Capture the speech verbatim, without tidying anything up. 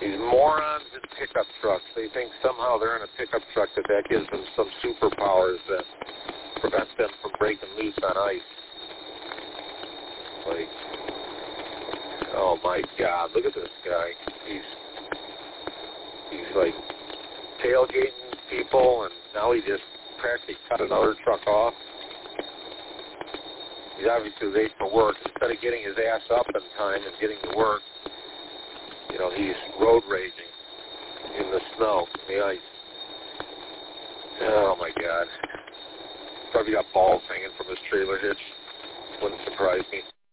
These morons in pickup trucks, they think somehow they're in a pickup truck that that gives them some superpowers that prevent them from breaking loose on ice. Like, oh my God, look at this guy. He's, he's like tailgating people, and now he just practically cut another truck off. He's obviously late for work. Instead of getting his ass up in time and getting to work, you know, he's road raging in the snow, the ice. Oh, my God. Probably got balls hanging from his trailer hitch. Wouldn't surprise me.